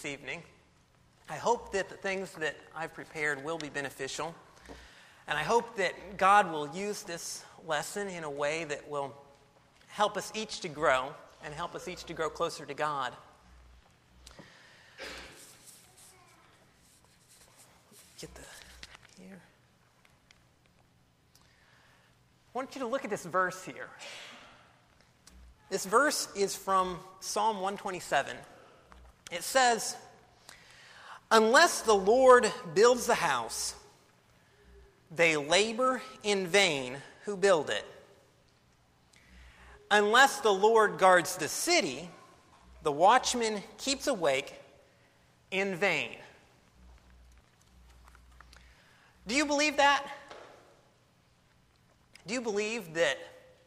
this evening. I hope that the things that I've prepared will be beneficial, and I hope that God will use this lesson in a way that will help us each to grow and help us each to grow closer to God. Here. I want you to look at this verse here. This verse is from Psalm 127. It says, "Unless the Lord builds the house, they labor in vain who build it. Unless the Lord guards the city, the watchman keeps awake in vain." Do you believe that? Do you believe that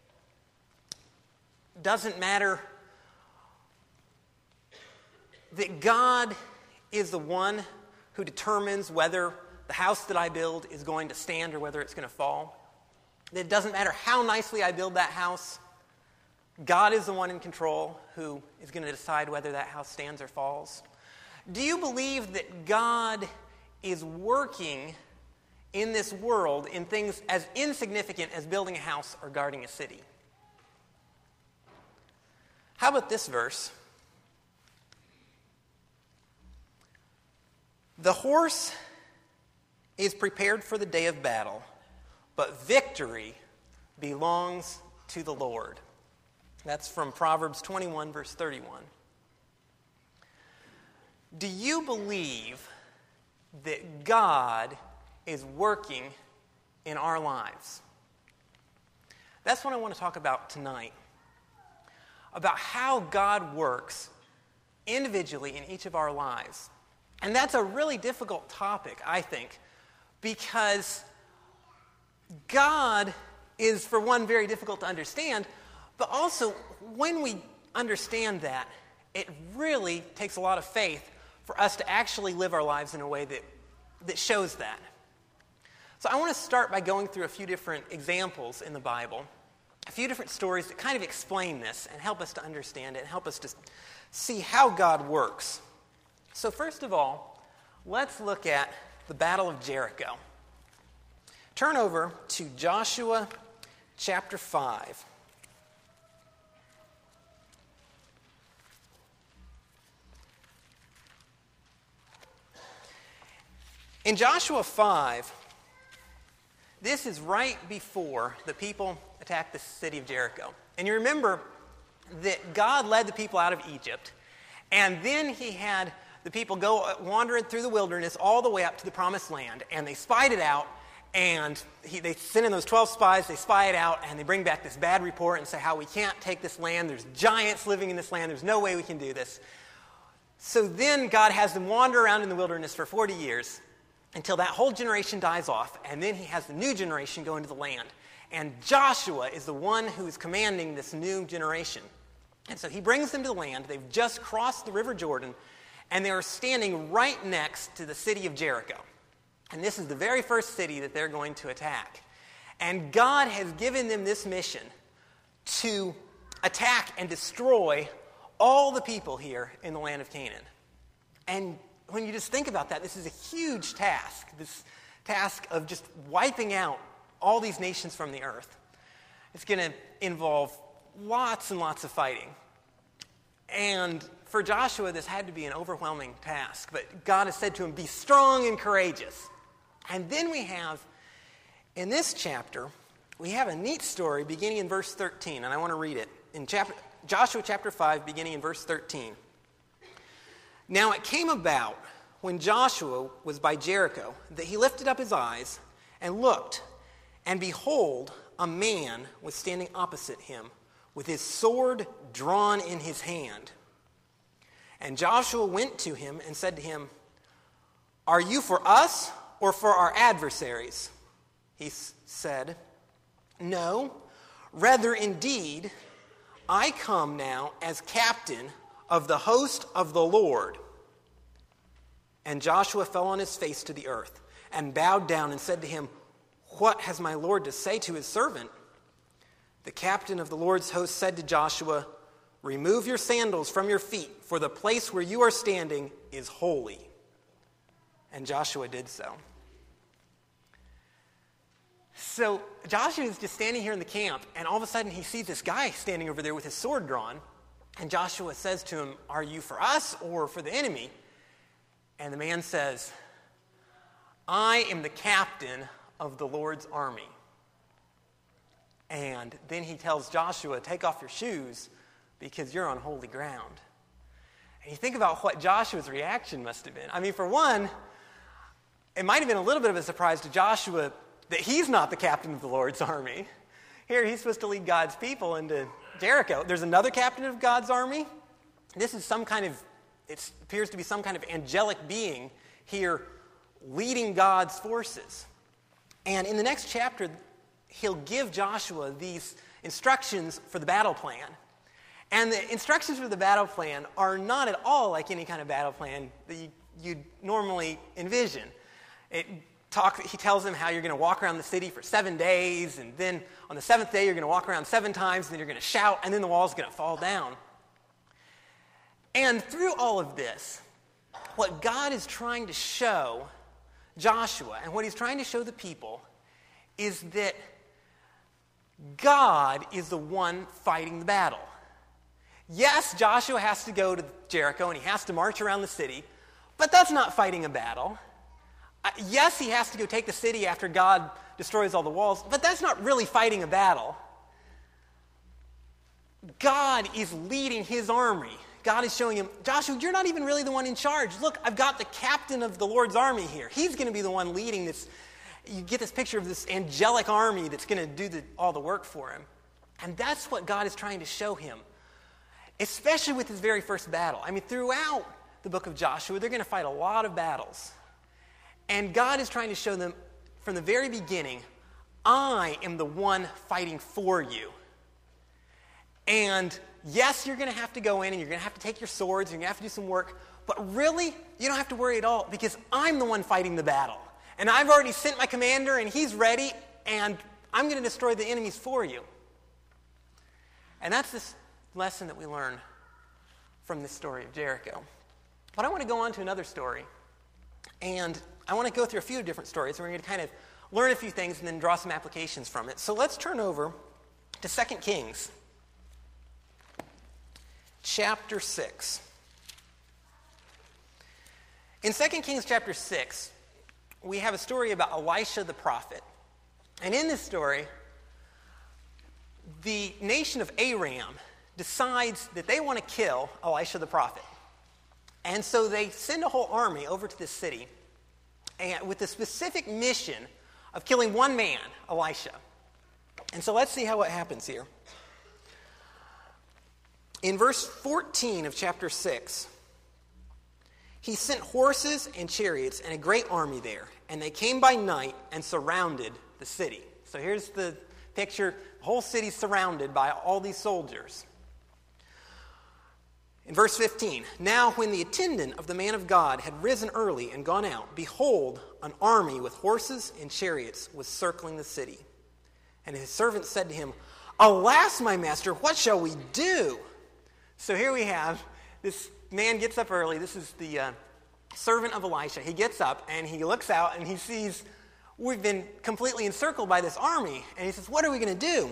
it doesn't matter that God is the one who determines whether the house that I build is going to stand or whether it's going to fall? That it doesn't matter how nicely I build that house, God is the one in control who is going to decide whether that house stands or falls? Do you believe that God is working in this world in things as insignificant as building a house or guarding a city? How about this verse? "The horse is prepared for the day of battle, but victory belongs to the Lord." That's from Proverbs 21, verse 31. Do you believe that God is working in our lives? That's what I want to talk about tonight. About how God works individually in each of our lives. And that's a really difficult topic, I think, because God is, for one, very difficult to understand, but also when we understand that, it really takes a lot of faith for us to actually live our lives in a way that shows that. So I want to start by going through a few different examples in the Bible, a few different stories that kind of explain this and help us to understand it and help us to see how God works. So first of all, let's look at the Battle of Jericho. Turn over to Joshua chapter 5. In Joshua 5, this is right before the people attacked the city of Jericho. And you remember that God led the people out of Egypt, and then he had the people go wandering through the wilderness all the way up to the promised land, and they spied it out, and they send in those 12 spies, they spy it out, and they bring back this bad report and say how we can't take this land, there's giants living in this land, there's no way we can do this. So then God has them wander around in the wilderness for 40 years, until that whole generation dies off, and then he has the new generation go into the land. And Joshua is the one who is commanding this new generation. And so he brings them to the land. They've just crossed the River Jordan, and they are standing right next to the city of Jericho. And this is the very first city that they're going to attack. And God has given them this mission to attack and destroy all the people here in the land of Canaan. And when you just think about that, this is a huge task, this task of just wiping out all these nations from the earth. It's going to involve lots and lots of fighting. And for Joshua, this had to be an overwhelming task. But God has said to him, be strong and courageous. And then we have, in this chapter, we have a neat story beginning in verse 13. And I want to read it. In Joshua chapter 5, beginning in verse 13. "Now it came about, when Joshua was by Jericho, that he lifted up his eyes and looked, and behold, a man was standing opposite him, with his sword drawn in his hand. And Joshua went to him and said to him, 'Are you for us or for our adversaries?' He said, 'No, rather indeed, I come now as captain of the host of the Lord.' And Joshua fell on his face to the earth and bowed down and said to him, 'What has my Lord to say to his servant?' The captain of the Lord's host said to Joshua, remove your sandals from your feet, for the place where you are standing is holy." And Joshua did so. So Joshua is just standing here in the camp, and all of a sudden he sees this guy standing over there with his sword drawn. And Joshua says to him, "Are you for us or for the enemy?" And the man says, "I am the captain of the Lord's army." And then he tells Joshua, "Take off your shoes because you're on holy ground." And you think about what Joshua's reaction must have been. I mean, for one, it might have been a little bit of a surprise to Joshua that he's not the captain of the Lord's army. Here, he's supposed to lead God's people into Jericho. There's another captain of God's army. This is it appears to be some kind of angelic being here leading God's forces. And in the next chapter, he'll give Joshua these instructions for the battle plan. And the instructions for the battle plan are not at all like any kind of battle plan that you'd normally envision. He tells them how you're going to walk around the city for 7 days, and then on the 7th day you're going to walk around 7 times, and then you're going to shout, and then the wall's going to fall down. And through all of this, what God is trying to show Joshua and what he's trying to show the people is that God is the one fighting the battle. Yes, Joshua has to go to Jericho and he has to march around the city, but that's not fighting a battle. Yes, he has to go take the city after God destroys all the walls, but that's not really fighting a battle. God is leading his army. God is showing him, "Joshua, you're not even really the one in charge. Look, I've got the captain of the Lord's army here. He's going to be the one leading this." You get this picture of this angelic army that's going to do all the work for him. And that's what God is trying to show him, especially with his very first battle. I mean, throughout the book of Joshua, they're going to fight a lot of battles. And God is trying to show them from the very beginning, "I am the one fighting for you." And yes, you're going to have to go in and you're going to have to take your swords, you're going to have to do some work, but really, you don't have to worry at all because I'm the one fighting the battle. And I've already sent my commander and he's ready, and I'm going to destroy the enemies for you. And that's this lesson that we learn from this story of Jericho. But I want to go on to another story. And I want to go through a few different stories. We're going to kind of learn a few things and then draw some applications from it. So let's turn over to 2 Kings, chapter 6. In 2 Kings chapter 6, we have a story about Elisha the prophet. And in this story, the nation of Aram decides that they want to kill Elisha the prophet. And so they send a whole army over to this city and with the specific mission of killing one man, Elisha. And so let's see how it happens here. In verse 14 of chapter 6, he sent horses and chariots and a great army there, and they came by night and surrounded the city. So here's the picture. The whole city's surrounded by all these soldiers. In verse 15, "Now when the attendant of the man of God had risen early and gone out, behold, an army with horses and chariots was circling the city. And his servants said to him, 'Alas, my master, what shall we do?'" So here we have, this man gets up early. This is the servant of Elisha. He gets up and he looks out and he sees we've been completely encircled by this army. And he says, "What are we going to do?"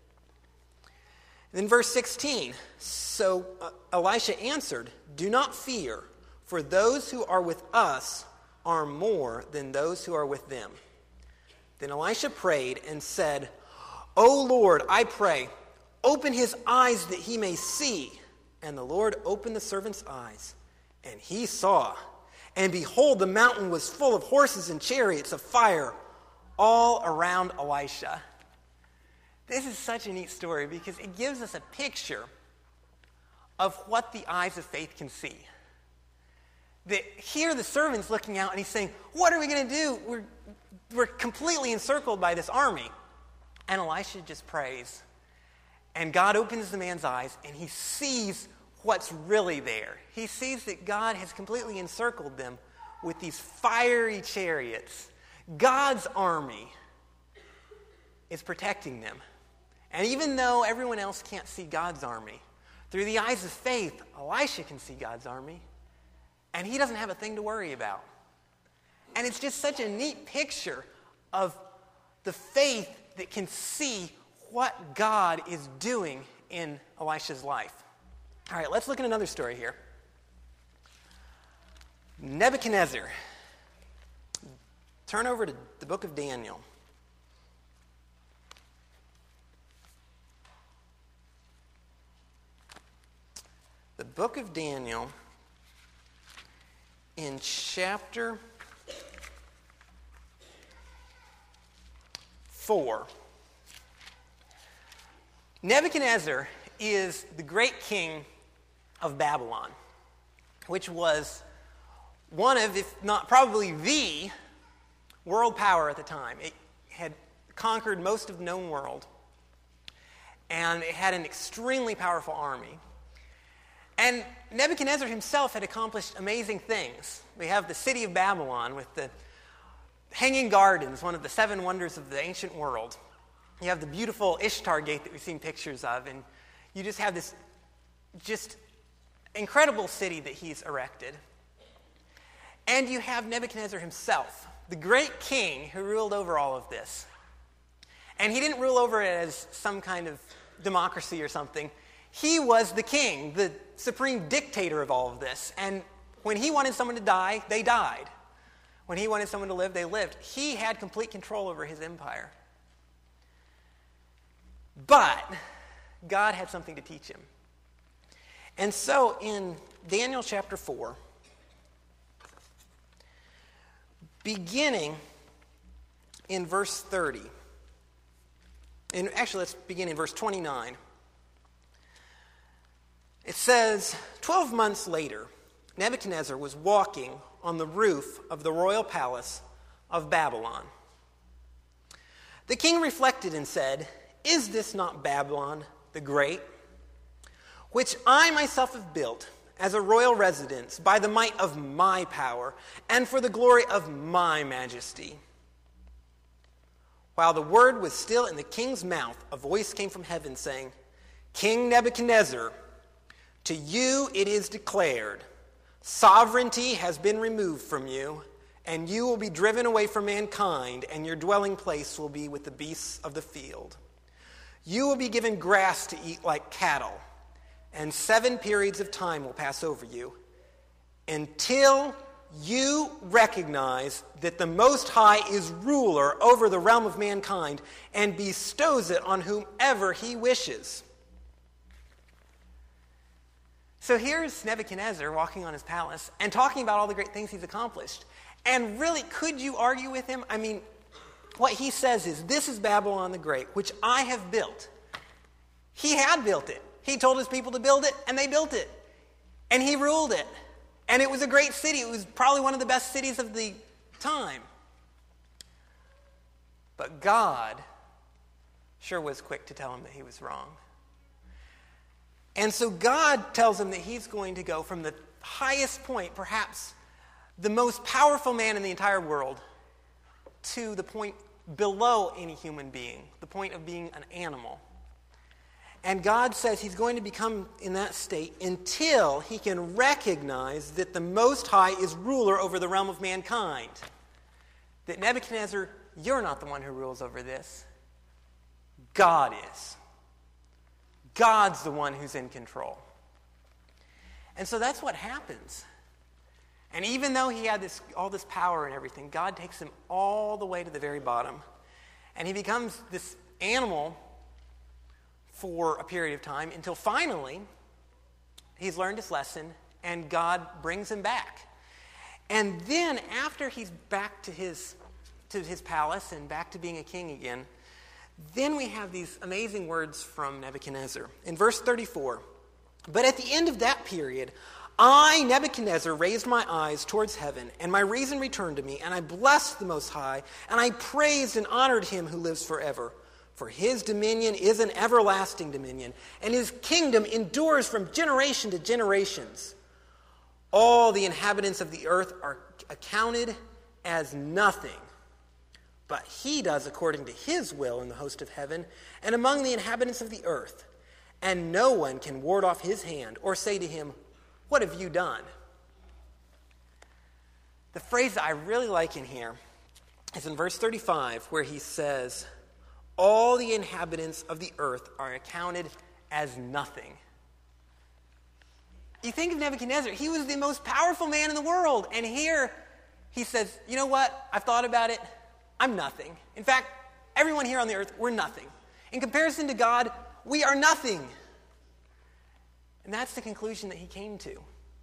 Then verse 16, "So Elisha answered, 'Do not fear, for those who are with us are more than those who are with them.' Then Elisha prayed and said, 'O Lord, I pray, open his eyes that he may see.' And the Lord opened the servant's eyes, and he saw. And behold, the mountain was full of horses and chariots of fire all around Elisha." This is such a neat story because it gives us a picture of what the eyes of faith can see. That here the servant's looking out and he's saying, "What are we going to do? We're completely encircled by this army." And Elisha just prays. And God opens the man's eyes and he sees what's really there. He sees that God has completely encircled them with these fiery chariots. God's army is protecting them. And even though everyone else can't see God's army, Through the eyes of faith, Elisha can see God's army, and he doesn't have a thing to worry about. And it's just such a neat picture of the faith that can see what God is doing in Elisha's life. All right, let's look at another story here. Nebuchadnezzar. Turn over to the book of Daniel. The book of Daniel in chapter 4. Nebuchadnezzar is the great king of Babylon, which was one of, if not probably the world power at the time. It had conquered most of the known world, and it had an extremely powerful army. And Nebuchadnezzar himself had accomplished amazing things. We have the city of Babylon with the Hanging Gardens, one of the 7 wonders of the ancient world. You have the beautiful Ishtar Gate that we've seen pictures of, and you just have this just incredible city that he's erected. And you have Nebuchadnezzar himself, the great king who ruled over all of this. And he didn't rule over it as some kind of democracy or something. He was the king, the supreme dictator of all of this. And when he wanted someone to die, they died. When he wanted someone to live, they lived. He had complete control over his empire. But God had something to teach him. And so in Daniel chapter 4, beginning in verse 30, and actually let's begin in verse 29. It says, 12 months later, Nebuchadnezzar was walking on the roof of the royal palace of Babylon. The king reflected and said, "Is this not Babylon the Great, which I myself have built as a royal residence by the might of my power and for the glory of my majesty?" While the word was still in the king's mouth, a voice came from heaven saying, "King Nebuchadnezzar, to you it is declared, sovereignty has been removed from you, and you will be driven away from mankind, and your dwelling place will be with the beasts of the field. You will be given grass to eat like cattle, and 7 periods of time will pass over you, until you recognize that the Most High is ruler over the realm of mankind and bestows it on whomever he wishes." So here's Nebuchadnezzar walking on his palace and talking about all the great things he's accomplished. And really, could you argue with him? I mean, what he says is, this is Babylon the Great, which I have built. He had built it. He told his people to build it, and they built it. And he ruled it. And it was a great city. It was probably one of the best cities of the time. But God sure was quick to tell him that he was wrong. And so God tells him that he's going to go from the highest point, perhaps the most powerful man in the entire world, to the point below any human being, the point of being an animal. And God says he's going to become in that state until he can recognize that the Most High is ruler over the realm of mankind. That Nebuchadnezzar, you're not the one who rules over this. God is. God's the one who's in control. And so that's what happens. And even though he had all this power and everything, God takes him all the way to the very bottom. And he becomes this animal for a period of time until finally he's learned his lesson and God brings him back. And then after he's back to his palace and back to being a king again, then we have these amazing words from Nebuchadnezzar. In verse 34, "But at the end of that period, I, Nebuchadnezzar, raised my eyes towards heaven, and my reason returned to me, and I blessed the Most High, and I praised and honored him who lives forever. For his dominion is an everlasting dominion, and his kingdom endures from generation to generations. All the inhabitants of the earth are accounted as nothing. But he does according to his will in the host of heaven and among the inhabitants of the earth. and no one can ward off his hand or say to him, "What have you done?" The phrase that I really like in here is in verse 35, where he says, "All the inhabitants of the earth are accounted as nothing." You think of Nebuchadnezzar, he was the most powerful man in the world. And here he says, "You know what? I've thought about it. I'm nothing. In fact, everyone here on the earth, we're nothing. In comparison to God, we are nothing." And that's the conclusion that he came to.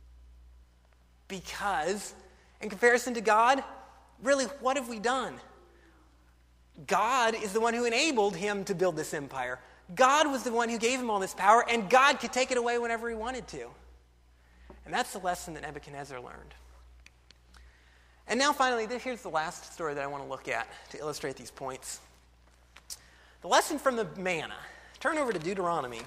Because in comparison to God, really, what have we done? God is the one who enabled him to build this empire. God was the one who gave him all this power, and God could take it away whenever he wanted to. And that's the lesson that Nebuchadnezzar learned. And now finally, here's the last story that I want to look at to illustrate these points. The lesson from the manna. Turn over to Deuteronomy.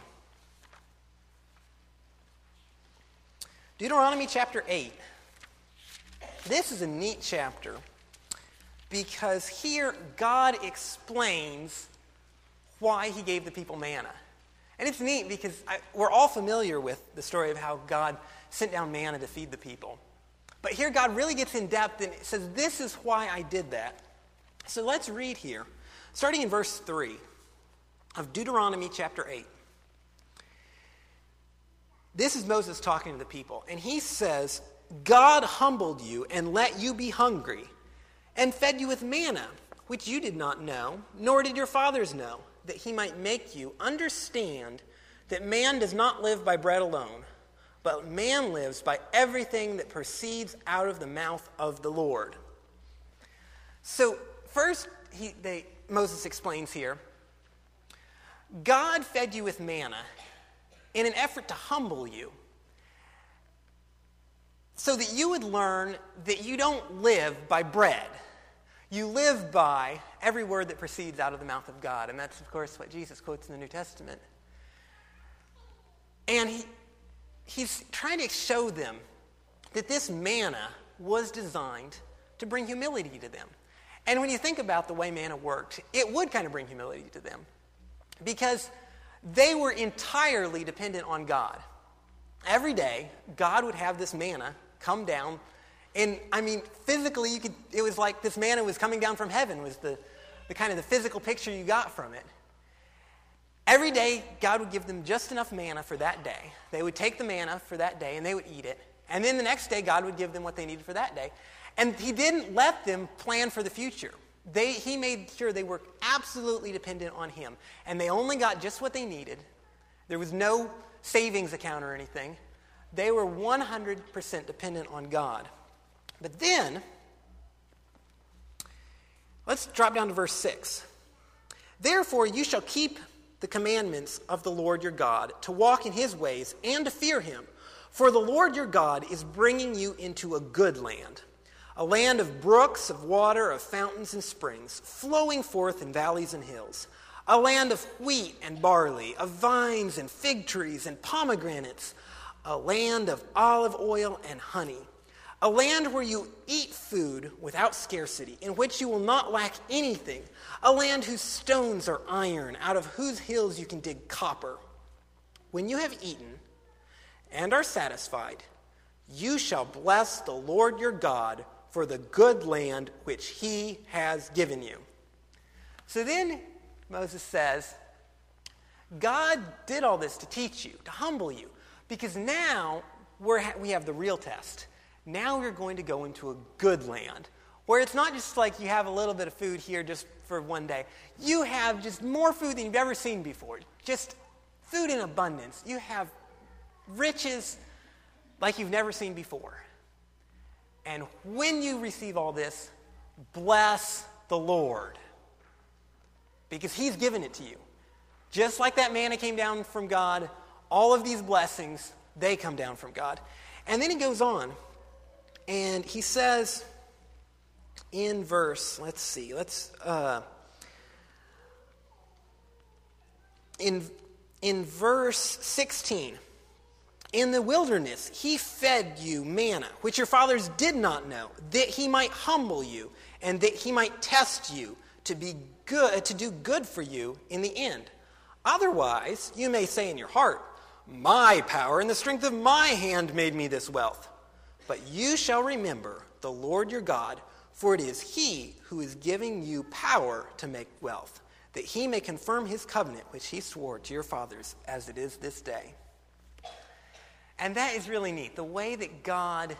Deuteronomy chapter 8. This is a neat chapter because here God explains why he gave the people manna. And it's neat because we're all familiar with the story of how God sent down manna to feed the people. But here God really gets in depth and says, this is why I did that. So let's read here, starting in verse 3 of Deuteronomy chapter 8. This is Moses talking to the people, and he says, "God humbled you and let you be hungry, and fed you with manna, which you did not know, nor did your fathers know, that he might make you understand that man does not live by bread alone, but man lives by everything that proceeds out of the mouth of the Lord." So first, Moses explains here, God fed you with manna in an effort to humble you, so that you would learn that you don't live by bread. You live by every word that proceeds out of the mouth of God. And that's, of course, what Jesus quotes in the New Testament. And he's trying to show them that this manna was designed to bring humility to them. And when you think about the way manna worked, it would kind of bring humility to them, because they were entirely dependent on God. Every day, God would have this manna come down. And, physically, it was like this manna was coming down from heaven, was the kind of the physical picture you got from it. Every day, God would give them just enough manna for that day. They would take the manna for that day, and they would eat it. And then the next day, God would give them what they needed for that day. And he didn't let them plan for the future. He made sure they were absolutely dependent on him. And they only got just what they needed. There was no savings account or anything. They were 100% dependent on God. But then, let's drop down to verse 6. "Therefore you shall keep the commandments of the Lord your God, to walk in his ways and to fear him. For the Lord your God is bringing you into a good land, a land of brooks, of water, of fountains and springs, flowing forth in valleys and hills, a land of wheat and barley, of vines and fig trees and pomegranates, a land of olive oil and honey, a land where you eat food without scarcity, in which you will not lack anything, a land whose stones are iron, out of whose hills you can dig copper. When you have eaten and are satisfied, you shall bless the Lord your God for the good land which he has given you." So then Moses says, God did all this to teach you, to humble you, because now we have the real test. Now we're going to go into a good land, where it's not just like you have a little bit of food here just for one day. You have just more food than you've ever seen before. Just food in abundance. You have riches like you've never seen before. And when you receive all this, bless the Lord, because he's given it to you. Just like that manna came down from God, all of these blessings, they come down from God. And then he goes on, and he says in verse, in verse 16, "In the wilderness he fed you manna, which your fathers did not know, that he might humble you, and that he might test you to do good for you in the end. Otherwise, you may say in your heart, 'My power and the strength of my hand made me this wealth.' But you shall remember the Lord your God, for it is he who is giving you power to make wealth, that he may confirm his covenant which he swore to your fathers as it is this day." And that is really neat, the way that God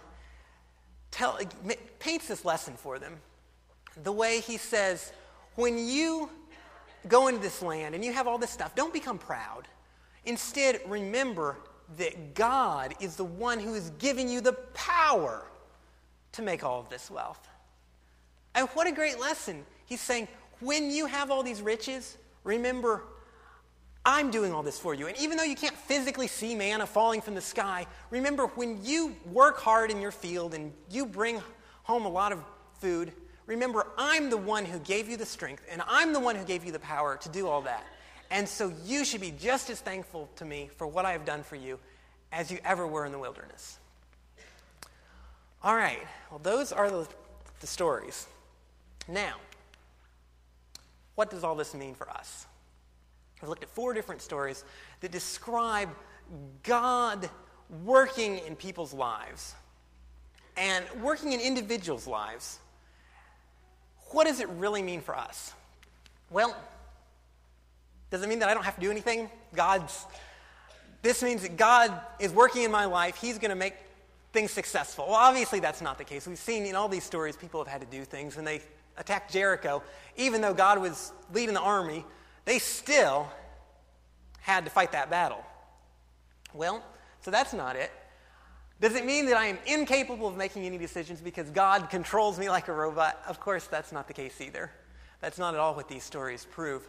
paints this lesson for them. The way he says, when you go into this land and you have all this stuff, don't become proud. Instead, remember that God is the one who is giving you the power to make all of this wealth. And what a great lesson. He's saying, when you have all these riches, remember, I'm doing all this for you. And even though you can't physically see manna falling from the sky, remember when you work hard in your field and you bring home a lot of food, remember I'm the one who gave you the strength and I'm the one who gave you the power to do all that. And so you should be just as thankful to me for what I have done for you as you ever were in the wilderness. All right, well, those are the stories. Now, what does all this mean for us? We've looked at 4 different stories that describe God working in people's lives and working in individuals' lives. What does it really mean for us? Well, does it mean that I don't have to do anything? This means that God is working in my life. He's going to make things successful. Well, obviously that's not the case. We've seen in all these stories people have had to do things. When they attacked Jericho, even though God was leading the army, they still had to fight that battle. Well, so that's not it. Does it mean that I am incapable of making any decisions because God controls me like a robot? Of course, that's not the case either. That's not at all what these stories prove.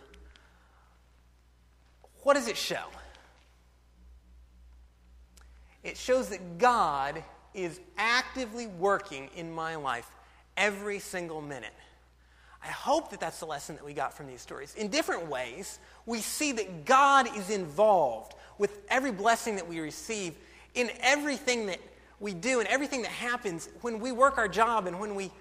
What does it show? It shows that God is actively working in my life every single minute. I hope that that's the lesson that we got from these stories. In different ways, we see that God is involved with every blessing that we receive, in everything that we do and everything that happens when we work our job and when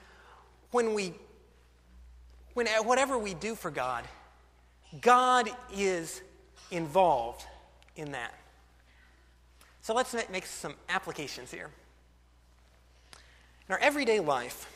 whatever we do for God. God is involved in that. So let's make some applications here. In our everyday life,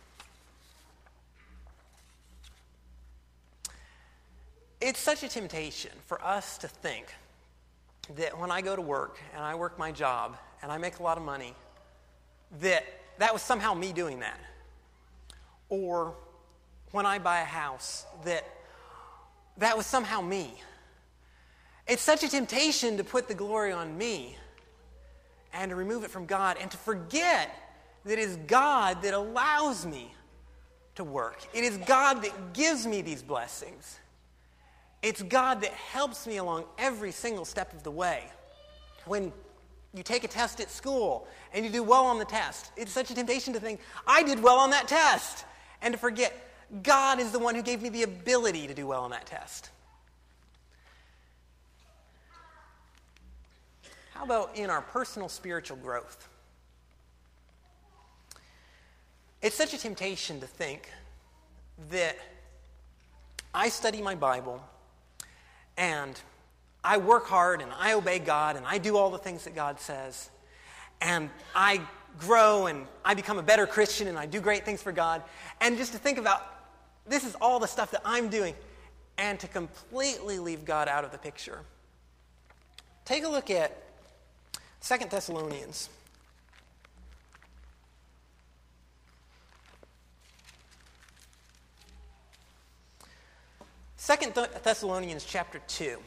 it's such a temptation for us to think that when I go to work and I work my job and I make a lot of money, that was somehow me doing that. Or when I buy a house, that was somehow me. It's such a temptation to put the glory on me and to remove it from God and to forget that it is God that allows me to work. It is God that gives me these blessings. It's God that helps me along every single step of the way. When you take a test at school and you do well on the test, it's such a temptation to think, I did well on that test, and to forget God is the one who gave me the ability to do well on that test. How about in our personal spiritual growth? It's such a temptation to think that I study my Bible and I work hard and I obey God and I do all the things that God says and I grow and I become a better Christian and I do great things for God, and just to think about this is all the stuff that I'm doing and to completely leave God out of the picture. Take a look at 2 Thessalonians. 2 Thessalonians chapter 2.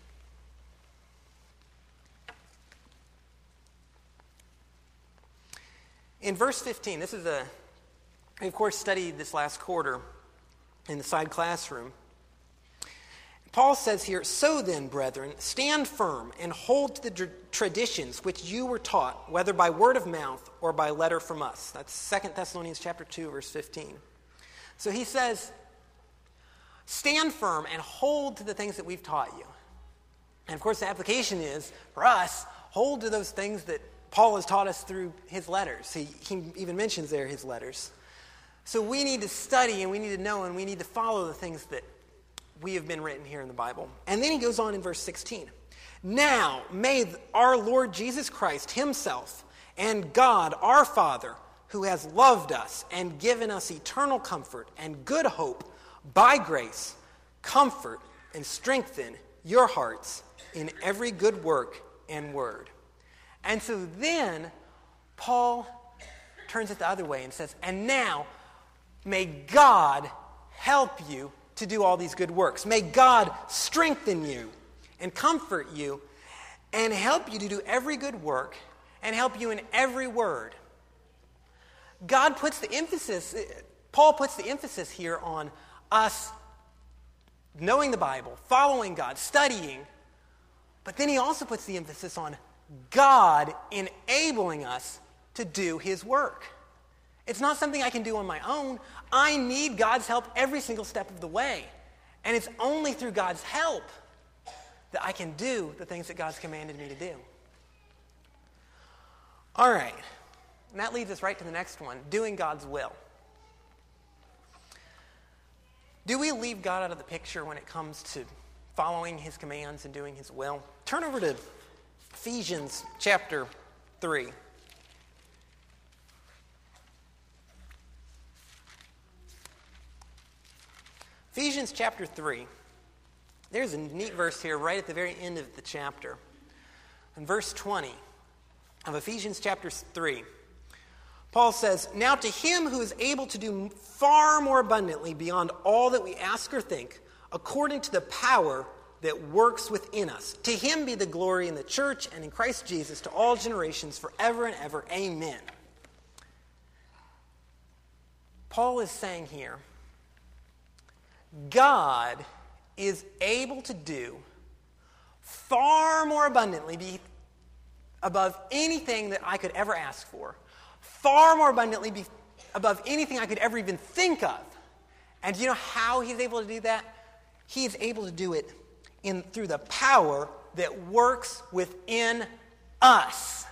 In verse 15, we of course studied this last quarter in the side classroom. Paul says here, "So then, brethren, stand firm and hold to the traditions which you were taught, whether by word of mouth or by letter from us." That's 2 Thessalonians chapter 2, verse 15. So he says, stand firm and hold to the things that we've taught you. And of course the application is, for us, hold to those things that Paul has taught us through his letters. He even mentions there his letters. So we need to study and we need to know and we need to follow the things that we have been written here in the Bible. And then he goes on in verse 16. Now may our Lord Jesus Christ himself and God our Father, who has loved us and given us eternal comfort and good hope by grace, comfort and strengthen your hearts in every good work and word. And so then Paul turns it the other way and says, and now may God help you to do all these good works. May God strengthen you and comfort you and help you to do every good work and help you in every word. Paul puts the emphasis here on us knowing the Bible, following God, studying, but then he also puts the emphasis on God enabling us to do his work. It's not something I can do on my own. I need God's help every single step of the way. And it's only through God's help that I can do the things that God's commanded me to do. All right. And that leads us right to the next one, doing God's will. Do we leave God out of the picture when it comes to following his commands and doing his will? Turn over to Ephesians chapter 3. Ephesians chapter 3. There's a neat verse here right at the very end of the chapter. In verse 20 of Ephesians chapter 3, Paul says, now to him who is able to do far more abundantly beyond all that we ask or think, according to the power that works within us. To him be the glory in the church and in Christ Jesus to all generations forever and ever. Amen. Paul is saying here, God is able to do far more abundantly above anything that I could ever ask for, far more abundantly above anything I could ever even think of. And do you know how he's able to do that? He is able to do it through the power that works within us.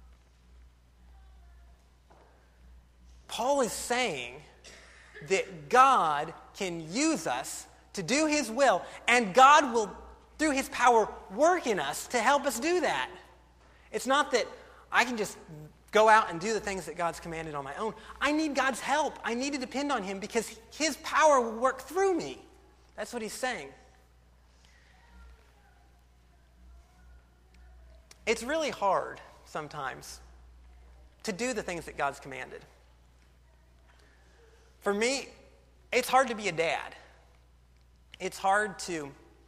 Paul is saying that God can use us to do his will, and God will, through his power, work in us to help us do that. It's not that I can just go out and do the things that God's commanded on my own. I need God's help. I need to depend on him because his power will work through me. That's what he's saying. It's really hard sometimes to do the things that God's commanded. For me, it's hard to be a dad. It's hard to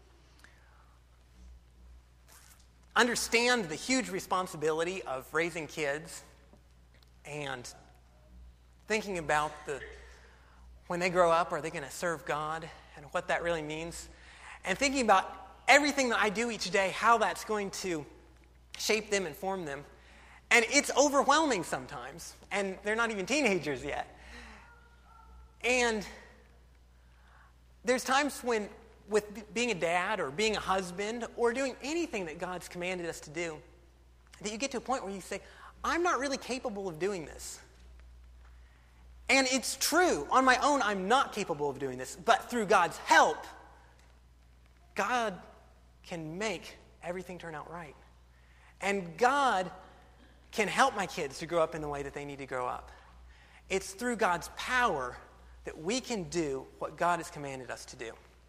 understand the huge responsibility of raising kids and thinking about when they grow up, are they going to serve God and what that really means? And thinking about everything that I do each day, how that's going to shape them and form them. And it's overwhelming sometimes. And they're not even teenagers yet. And there's times when, with being a dad or being a husband or doing anything that God's commanded us to do, that you get to a point where you say, I'm not really capable of doing this. And it's true. On my own, I'm not capable of doing this. But through God's help, God can make everything turn out right. And God can help my kids to grow up in the way that they need to grow up. It's through God's power that we can do what God has commanded us to do.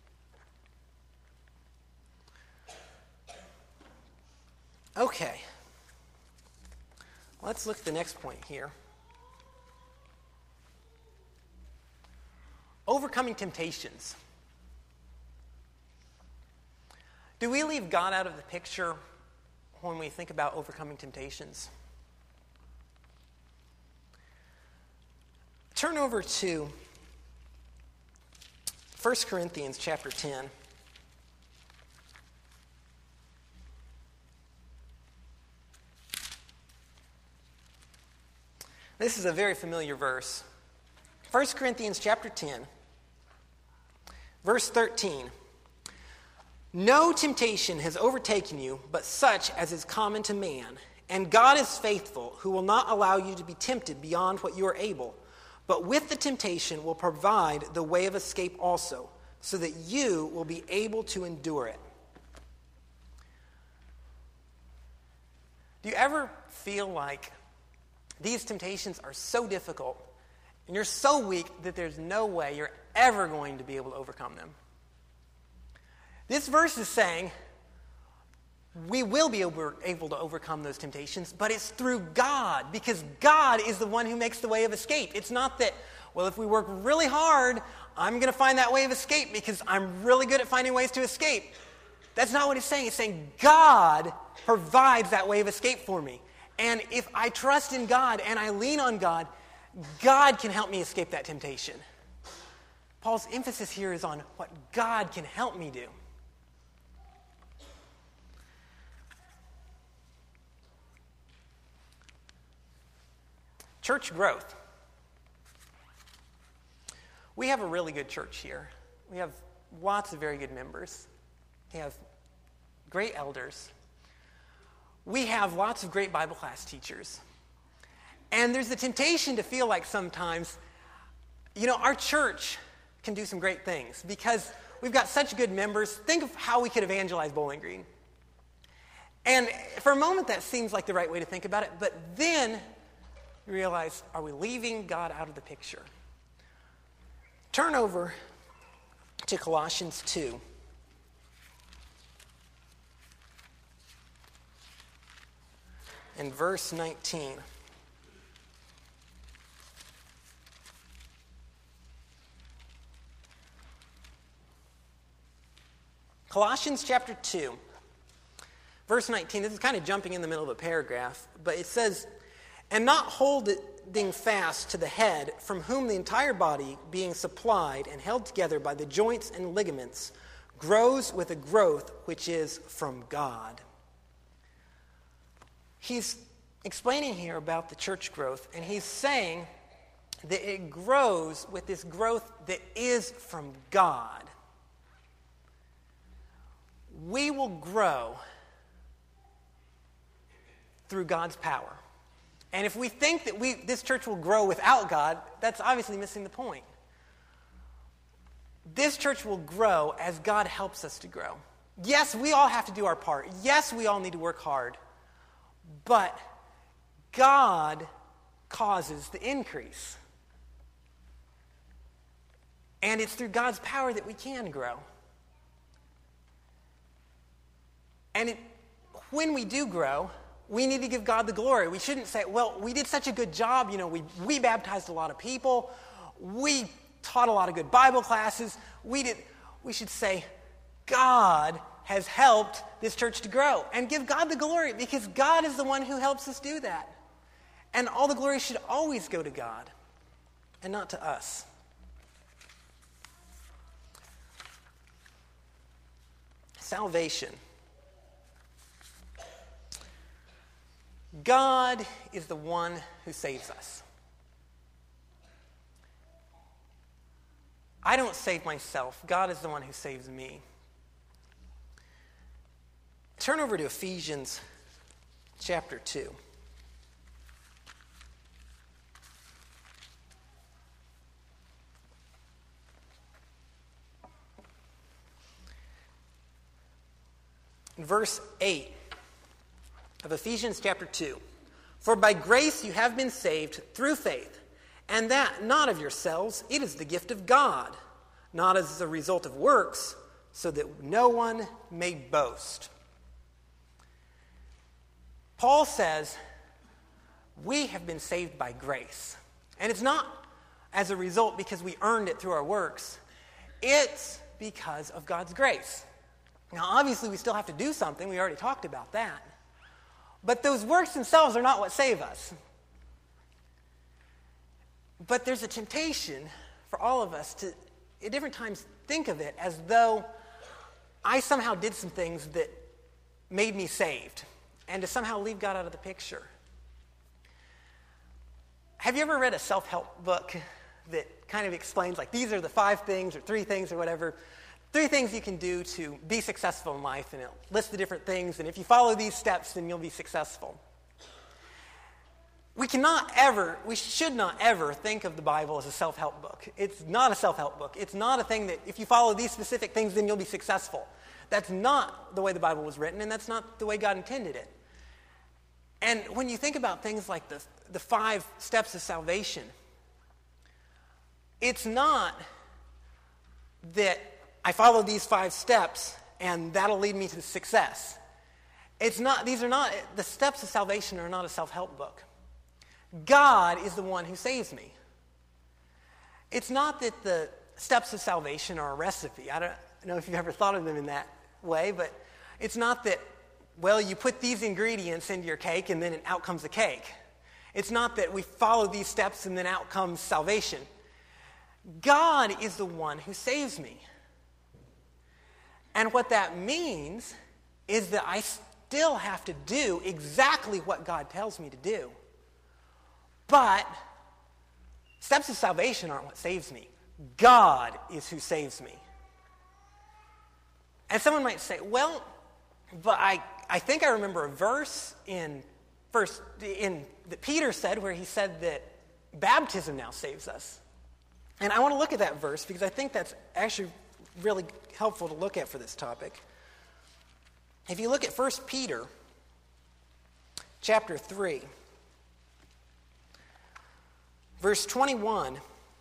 Okay. Let's look at the next point here. Overcoming temptations. Do we leave God out of the picture when we think about overcoming temptations? Turn over to 1 Corinthians chapter 10. This is a very familiar verse. 1 Corinthians chapter 10, verse 13. No temptation has overtaken you, but such as is common to man. And God is faithful, who will not allow you to be tempted beyond what you are able, but with the temptation will provide the way of escape also, so that you will be able to endure it. Do you ever feel like these temptations are so difficult and you're so weak that there's no way you're ever going to be able to overcome them? This verse is saying we will be able to overcome those temptations, but it's through God, because God is the one who makes the way of escape. It's not that, well, if we work really hard, I'm going to find that way of escape because I'm really good at finding ways to escape. That's not what it's saying. It's saying God provides that way of escape for me. And if I trust in God and I lean on God, God can help me escape that temptation. Paul's emphasis here is on what God can help me do. Church growth. We have a really good church here. We have lots of very good members. We have great elders. We have lots of great Bible class teachers. And there's the temptation to feel like sometimes, our church can do some great things because we've got such good members. Think of how we could evangelize Bowling Green. And for a moment that seems like the right way to think about it, but then you realize, are we leaving God out of the picture? Turn over to Colossians 2. In verse 19. Colossians chapter 2, verse 19. This is kind of jumping in the middle of a paragraph, but it says, "And not holding fast to the head, from whom the entire body, being supplied and held together by the joints and ligaments, grows with a growth which is from God." He's explaining here about the church growth, and he's saying that it grows with this growth that is from God. We will grow through God's power. And if we think that this church will grow without God, that's obviously missing the point. This church will grow as God helps us to grow. Yes, we all have to do our part. Yes, we all need to work hard. But God causes the increase. And it's through God's power that we can grow. And when we do grow, we need to give God the glory. We shouldn't say, well, we did such a good job. We baptized a lot of people. We taught a lot of good Bible classes. We should say, God has helped this church to grow. And give God the glory, because God is the one who helps us do that. And all the glory should always go to God and not to us. Salvation. God is the one who saves us. I don't save myself. God is the one who saves me. Turn over to Ephesians chapter 2. In verse 8 of Ephesians chapter 2. "For by grace you have been saved through faith, and that not of yourselves, it is the gift of God, not as a result of works, so that no one may boast." Paul says we have been saved by grace. And it's not as a result because we earned it through our works. It's because of God's grace. Now, obviously, we still have to do something. We already talked about that. But those works themselves are not what save us. But there's a temptation for all of us to, at different times, think of it as though I somehow did some things that made me saved, and to somehow leave God out of the picture. Have you ever read a self-help book that kind of explains, like, these are the 5 things or 3 things or whatever, 3 things you can do to be successful in life, and it lists the different things, and if you follow these steps, then you'll be successful. we should not ever think of the Bible as a self-help book. It's not a self-help book. It's not a thing that if you follow these specific things, then you'll be successful. That's not the way the Bible was written, and that's not the way God intended it. And when you think about things like the 5 steps of salvation, it's not that I follow these 5 steps and that'll lead me to success. The steps of salvation are not a self-help book. God is the one who saves me. It's not that the steps of salvation are a recipe. I don't know if you've ever thought of them in that way, but it's not that, well, you put these ingredients into your cake and then out comes a cake. It's not that we follow these steps and then out comes salvation. God is the one who saves me. And what that means is that I still have to do exactly what God tells me to do. But steps of salvation aren't what saves me. God is who saves me. And someone might say, well, but I think I remember a verse that Peter said where he said that baptism now saves us. And I want to look at that verse because I think that's actually really helpful to look at for this topic. If you look at 1 Peter chapter 3, verse 21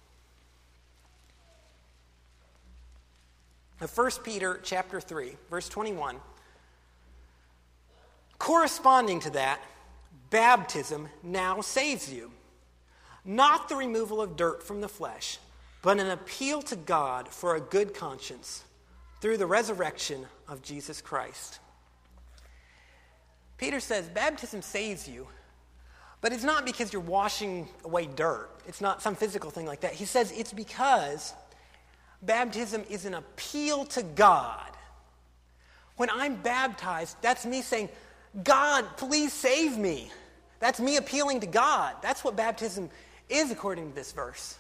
of 1 Peter chapter 3, verse 21, corresponding to that, baptism now saves you. Not the removal of dirt from the flesh, but an appeal to God for a good conscience through the resurrection of Jesus Christ. Peter says baptism saves you, but it's not because you're washing away dirt. It's not some physical thing like that. He says it's because baptism is an appeal to God. When I'm baptized, that's me saying, God, please save me. That's me appealing to God. That's what baptism is according to this verse.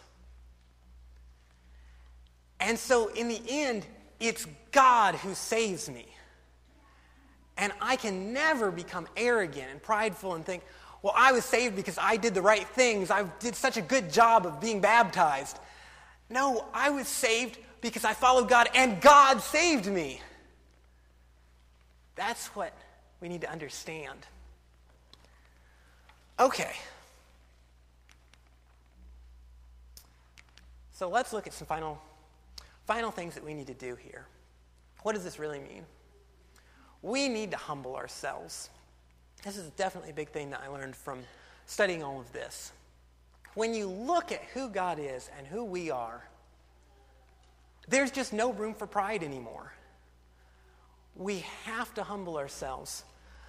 And so in the end, it's God who saves me. And I can never become arrogant and prideful and think, well, I was saved because I did the right things. I did such a good job of being baptized. No, I was saved because I followed God and God saved me. That's what we need to understand. Okay. So let's look at some final things that we need to do here. What does this really mean? We need to humble ourselves. This is definitely a big thing that I learned from studying all of this. When you look at who God is and who we are, there's just no room for pride anymore. We have to humble ourselves.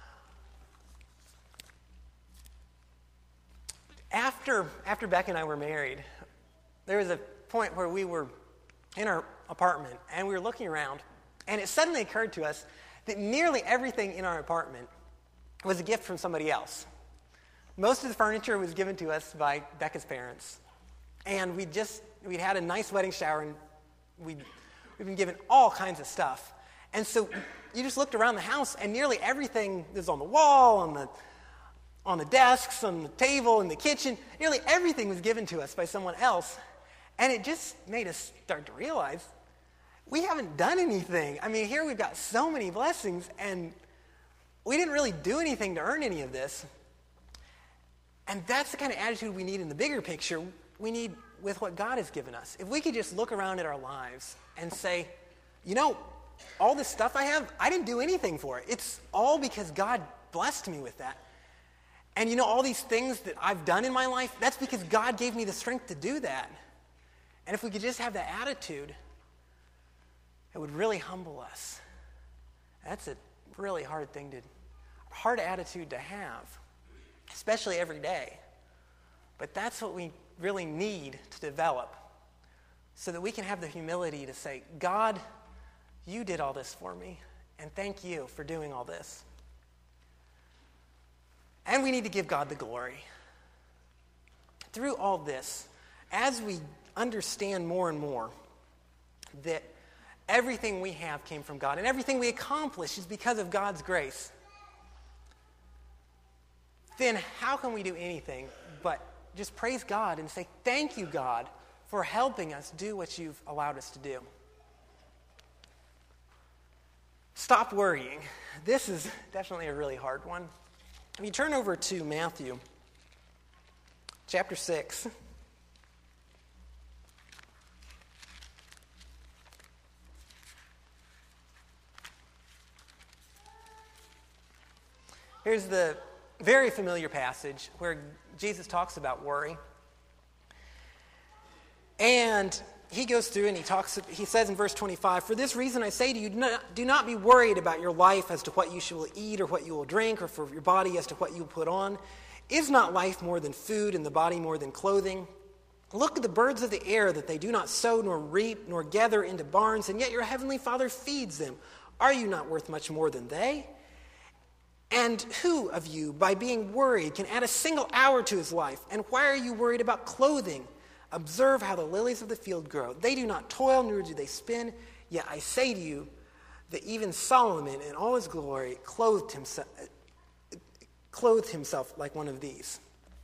After Beck and I were married, there was a point where we were in our apartment and we were looking around, and it suddenly occurred to us that nearly everything in our apartment was a gift from somebody else. Most of the furniture was given to us by Becca's parents. And we'd had a nice wedding shower, and we've been given all kinds of stuff. And so you just looked around the house, and nearly everything that was on the wall, on the desks, on the table, in the kitchen, nearly everything was given to us by someone else. And it just made us start to realize we haven't done anything. I mean, here we've got so many blessings, and we didn't really do anything to earn any of this. And that's the kind of attitude we need in the bigger picture. We need with what God has given us. If we could just look around at our lives and say, you know, all this stuff I have, I didn't do anything for it. It's all because God blessed me with that. And you know, all these things that I've done in my life, that's because God gave me the strength to do that. And if we could just have that attitude, it would really humble us. That's a really hard attitude to have, especially every day. But that's what we really need to develop so that we can have the humility to say, God, you did all this for me, and thank you for doing all this. And we need to give God the glory. Through all this, as we understand more and more that everything we have came from God, and everything we accomplish is because of God's grace, then how can we do anything but just praise God and say, thank you, God, for helping us do what you've allowed us to do. Stop worrying. This is definitely a really hard one. If you turn over to Matthew chapter 6. Here's the very familiar passage where Jesus talks about worry. And he goes through and he says in verse 25, "For this reason I say to you, do not be worried about your life as to what you shall eat or what you will drink, or for your body as to what you will put on. Is not life more than food, and the body more than clothing? Look at the birds of the air, that they do not sow nor reap nor gather into barns, and yet your heavenly Father feeds them. Are you not worth much more than they? And who of you, by being worried, can add a single hour to his life? And why are you worried about clothing? Observe how the lilies of the field grow. They do not toil, nor do they spin. Yet I say to you that even Solomon in all his glory clothed himself like one of these."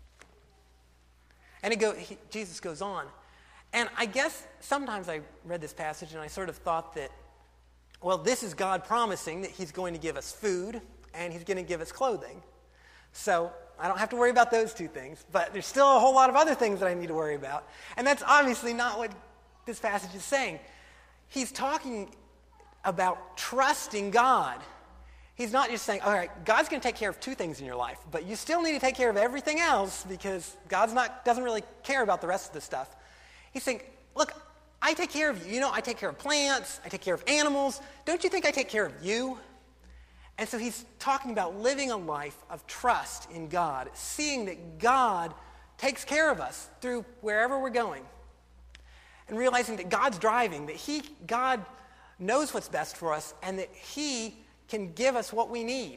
And Jesus goes on. And I guess sometimes I read this passage and I sort of thought that, well, this is God promising that he's going to give us food and he's going to give us clothing. So I don't have to worry about those two things, but there's still a whole lot of other things that I need to worry about. And that's obviously not what this passage is saying. He's talking about trusting God. He's not just saying, all right, God's going to take care of two things in your life, but you still need to take care of everything else because God's doesn't really care about the rest of the stuff. He's saying, look, I take care of you. You know, I take care of plants. I take care of animals. Don't you think I take care of you? And so he's talking about living a life of trust in God, seeing that God takes care of us through wherever we're going, and realizing that God's driving, that God knows what's best for us, and that he can give us what we need.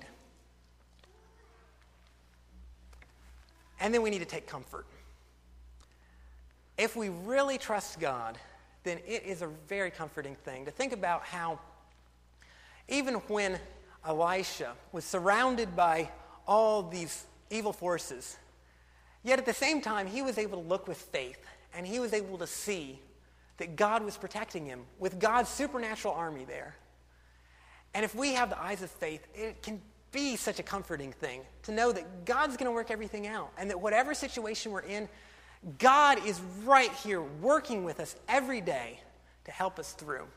And then we need to take comfort. If we really trust God, then it is a very comforting thing to think about how even when Elisha was surrounded by all these evil forces, yet at the same time he was able to look with faith, and he was able to see that God was protecting him with God's supernatural army there. And if we have the eyes of faith, it can be such a comforting thing to know that God's going to work everything out, and that whatever situation we're in, God is right here working with us every day to help us through.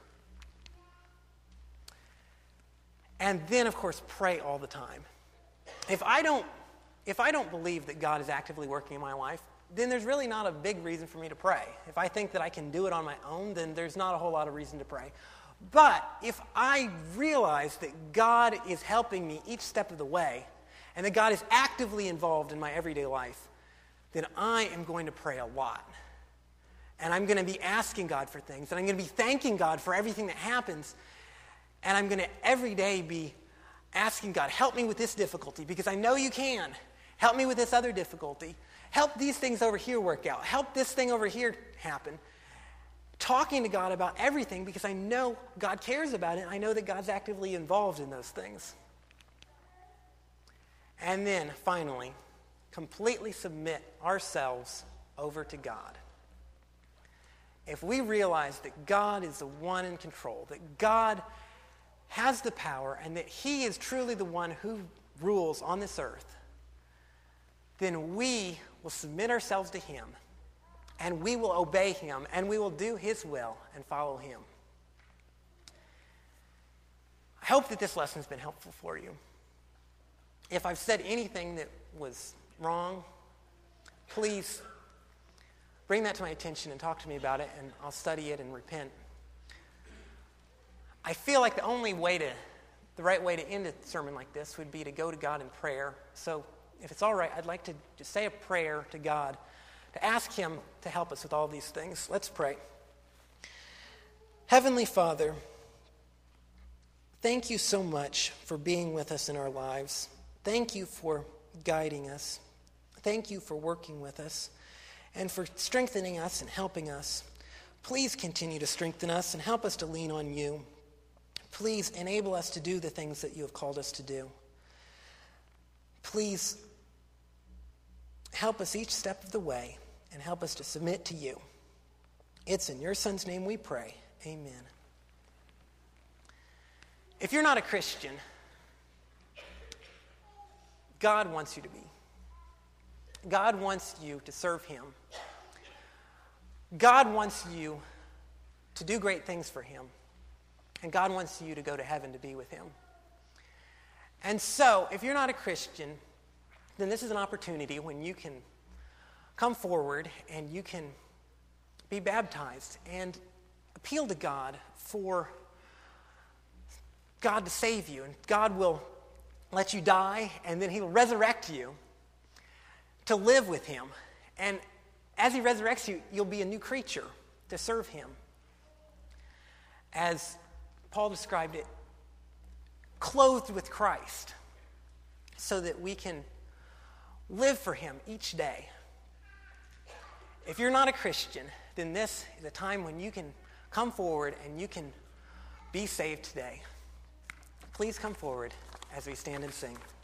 And then, of course, pray all the time. If I don't believe that God is actively working in my life, then there's really not a big reason for me to pray. If I think that I can do it on my own, then there's not a whole lot of reason to pray. But if I realize that God is helping me each step of the way, and that God is actively involved in my everyday life, then I am going to pray a lot. And I'm going to be asking God for things, and I'm going to be thanking God for everything that happens. And I'm going to every day be asking God, help me with this difficulty because I know you can. Help me with this other difficulty. Help these things over here work out. Help this thing over here happen. Talking to God about everything because I know God cares about it. I know that God's actively involved in those things. And then, finally, completely submit ourselves over to God. If we realize that God is the one in control, that God has the power, and that he is truly the one who rules on this earth, then we will submit ourselves to him, and we will obey him, and we will do his will and follow him. I hope that this lesson has been helpful for you. If I've said anything that was wrong, please bring that to my attention and talk to me about it, and I'll study it and repent. I feel like the right way to end a sermon like this would be to go to God in prayer. So if it's all right, I'd like to just say a prayer to God, to ask him to help us with all these things. Let's pray. Heavenly Father, thank you so much for being with us in our lives. Thank you for guiding us. Thank you for working with us and for strengthening us and helping us. Please continue to strengthen us and help us to lean on you. Please enable us to do the things that you have called us to do. Please help us each step of the way and help us to submit to you. It's in your Son's name we pray. Amen. If you're not a Christian, God wants you to be. God wants you to serve him. God wants you to do great things for him. And God wants you to go to heaven to be with him. And so, if you're not a Christian, then this is an opportunity when you can come forward and you can be baptized and appeal to God for God to save you. And God will let you die, and then he will resurrect you to live with him. And as he resurrects you, you'll be a new creature to serve him. As Paul described it, clothed with Christ, so that we can live for him each day. If you're not a Christian, then this is a time when you can come forward and you can be saved today. Please come forward as we stand and sing.